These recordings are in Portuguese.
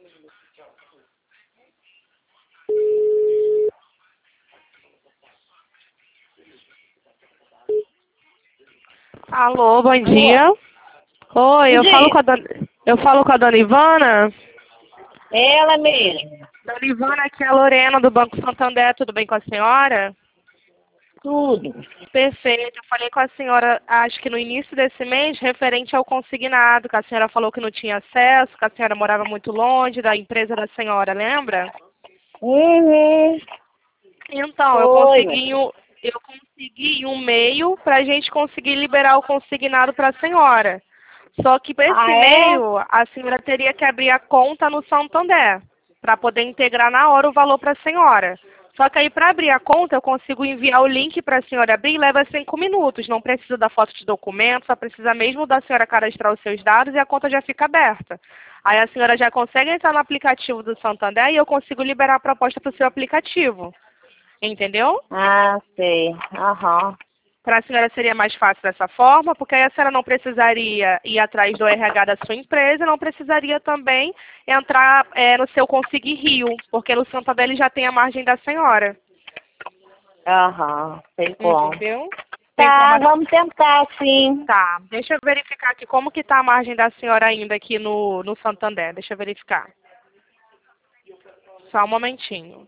Alô, bom Alô? dia. Oi, Bom dia. eu falo com a dona Ivana. Ela mesmo. Dona Ivana, aqui é a Lorena do Banco Santander, tudo bem com a senhora? Tudo. Perfeito, eu falei com a senhora, acho que no início desse mês, referente ao consignado, que a senhora falou que não tinha acesso, que a senhora morava muito longe da empresa da senhora, lembra? Uhum. Então, Foi, mas... eu consegui um meio para a gente conseguir liberar o consignado para a senhora. Só que para esse Ah, é? meio, a senhora teria que abrir a conta no Santander, para poder integrar na hora o valor para a senhora. Só que aí, para abrir a conta, eu consigo enviar o link para a senhora abrir e leva 5 minutos. Não precisa da foto de documento, só precisa mesmo da senhora cadastrar os seus dados e a conta já fica aberta. Aí a senhora já consegue entrar no aplicativo do Santander e eu consigo liberar a proposta para o seu aplicativo. Entendeu? Ah, sei. Aham. Para a senhora seria mais fácil dessa forma, porque aí a senhora não precisaria ir atrás do RH da sua empresa, não precisaria também entrar no seu Conseguir Rio, porque no Santander ele já tem a margem da senhora. Aham. Sei como. Entendeu? Tem como Tá, vamos tentar, sim. Tá, deixa eu verificar aqui como que tá a margem da senhora ainda aqui no Santander. Deixa eu verificar. Só um momentinho.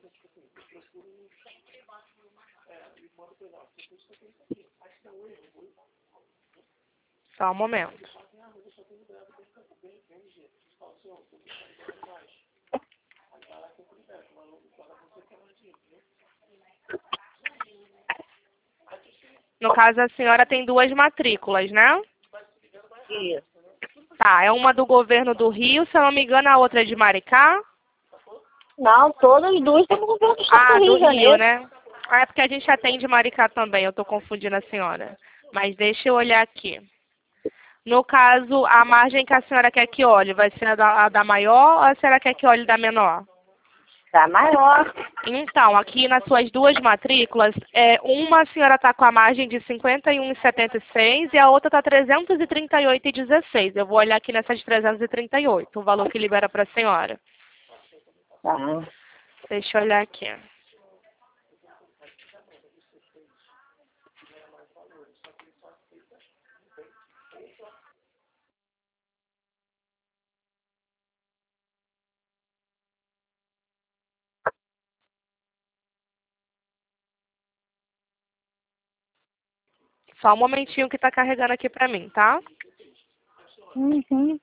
Só um momento. No caso, a senhora tem duas matrículas, né? Isso. Tá, é uma do governo do Rio, se eu não me engano, a outra é de Maricá. Não, todas duas estão com o governo do Estado do Ah, Rio do de Rio, Janeiro. né? Ah, é porque a gente atende Maricá também, eu tô confundindo a senhora. Mas deixa eu olhar aqui. No caso, a margem que a senhora quer que olhe, vai ser a da maior ou a senhora quer que olhe da menor? Tá maior. Então, aqui nas suas duas matrículas, uma a senhora está com a margem de 51,76 e a outra está 338,16. Eu vou olhar aqui nessa de 338, o valor que libera para a senhora. Tá. Deixa eu olhar aqui. Só um momentinho que está carregando aqui para mim, tá? Uhum.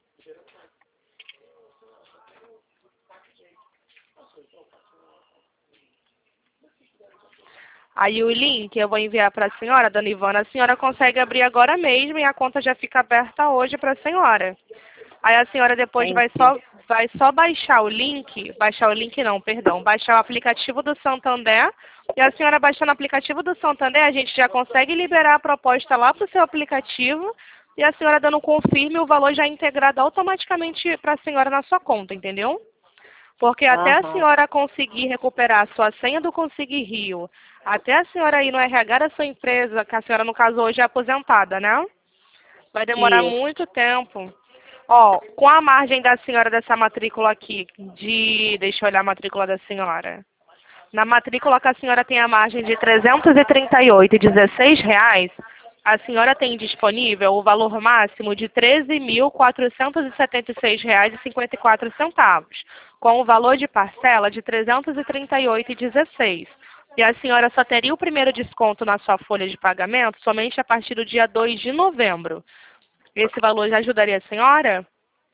Aí o link eu vou enviar para a senhora, dona Ivana. A senhora consegue abrir agora mesmo e a conta já fica aberta hoje para a senhora. Aí a senhora depois Entendi. vai só baixar o link não, perdão, baixar o aplicativo do Santander. E a senhora baixando o aplicativo do Santander, a gente já consegue liberar a proposta lá para o seu aplicativo. E a senhora dando um confirme, o valor já é integrado automaticamente para a senhora na sua conta, entendeu? Porque até a Aham. senhora conseguir recuperar a sua senha do Conseguir Rio, até a senhora ir no RH da sua empresa, que a senhora no caso hoje é aposentada, né? Vai demorar Isso. muito tempo. Ó, com a margem da senhora dessa matrícula aqui, deixa eu olhar a matrícula da senhora. Na matrícula que a senhora tem a margem de 338,16 reais, a senhora tem disponível o valor máximo de 13.476 reais e 54 centavos, com o valor de parcela de 338,16. E a senhora só teria o primeiro desconto na sua folha de pagamento somente a partir do dia 2 de novembro. Esse valor já ajudaria a senhora?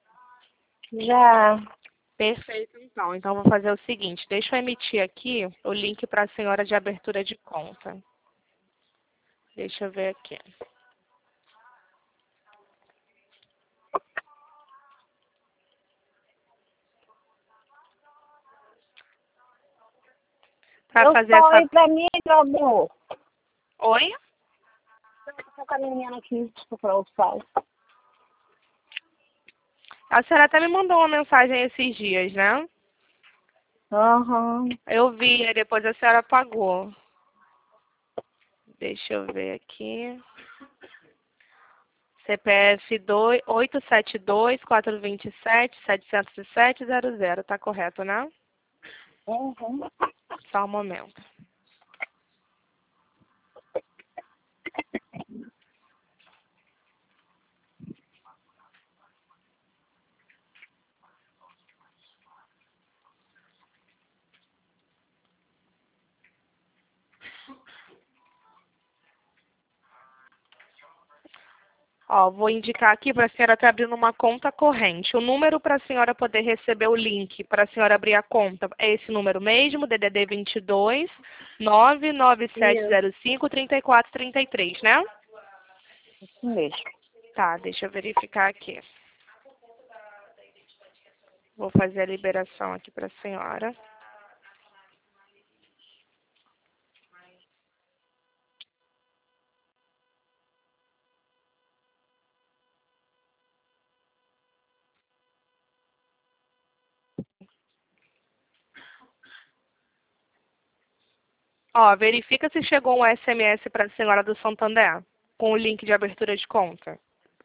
Já. Perfeito, então. Então, vou fazer o seguinte, deixa eu emitir aqui o link para a senhora de abertura de conta. Deixa eu ver aqui. Para Eu fazer falo essa... aí pra mim, meu amor. Oi? Tô com a menina aqui, desculpa, eu falo. A senhora até me mandou uma mensagem esses dias, né? Aham. Eu vi, aí depois a senhora apagou. Deixa eu ver aqui. CPF 872-427-707-00. Tá correto, né? Uhum. Só um momento. Ó, vou indicar aqui para a senhora estar abrindo uma conta corrente. O número para a senhora poder receber o link para a senhora abrir a conta é esse número mesmo, DDD 22 99705 3433, né? Isso mesmo. Tá, deixa eu verificar aqui. Vou fazer a liberação aqui para a senhora. Ó, verifica se chegou um SMS para a senhora do Santander com o link de abertura de conta.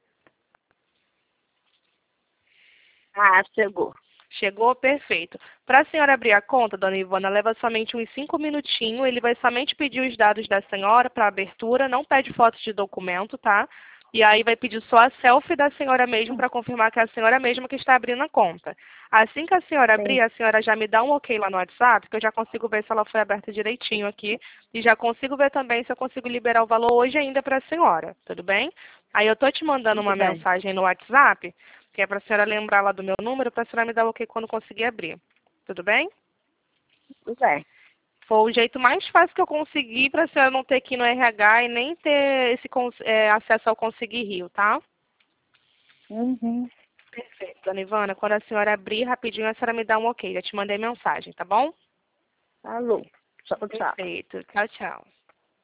Ah, chegou. Chegou? Perfeito. Para a senhora abrir a conta, dona Ivana, leva somente uns 5 minutinhos. Ele vai somente pedir os dados da senhora para abertura, não pede fotos de documento, tá? E aí vai pedir só a selfie da senhora mesmo para confirmar que é a senhora mesma que está abrindo a conta. Assim que a senhora abrir, a senhora já me dá um ok lá no WhatsApp, que eu já consigo ver se ela foi aberta direitinho aqui. E já consigo ver também se eu consigo liberar o valor hoje ainda para a senhora, tudo bem? Aí eu tô te mandando uma Tudo bem. mensagem no WhatsApp, que é para a senhora lembrar lá do meu número, para a senhora me dar o ok quando conseguir abrir. Tudo bem? Tudo bem. Foi o jeito mais fácil que eu consegui para a senhora não ter que ir no RH e nem ter esse acesso ao Conseguir Rio, tá? Uhum. Perfeito, dona Ivana. Quando a senhora abrir rapidinho, a senhora me dá um ok. Já te mandei mensagem, tá bom? Alô. Tchau, tchau. Perfeito. Tchau, tchau.